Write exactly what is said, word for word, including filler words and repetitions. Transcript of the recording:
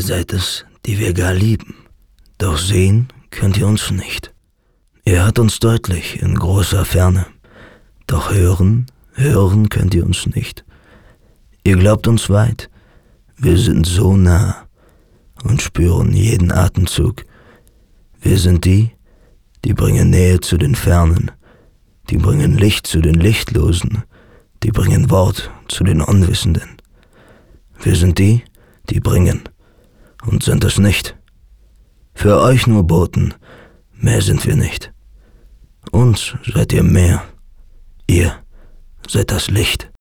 seid es, die wir gar lieben, doch sehen könnt ihr uns nicht. Ihr hört uns deutlich in großer Ferne, doch hören, hören könnt ihr uns nicht. Ihr glaubt uns weit, wir sind so nah und spüren jeden Atemzug. Wir sind die, die bringen Nähe zu den Fernen, die bringen Licht zu den Lichtlosen, die bringen Wort zu den Unwissenden. Wir sind die, die bringen und sind es nicht. Für euch nur Boten, mehr sind wir nicht. Uns seid ihr mehr, ihr seid das Licht.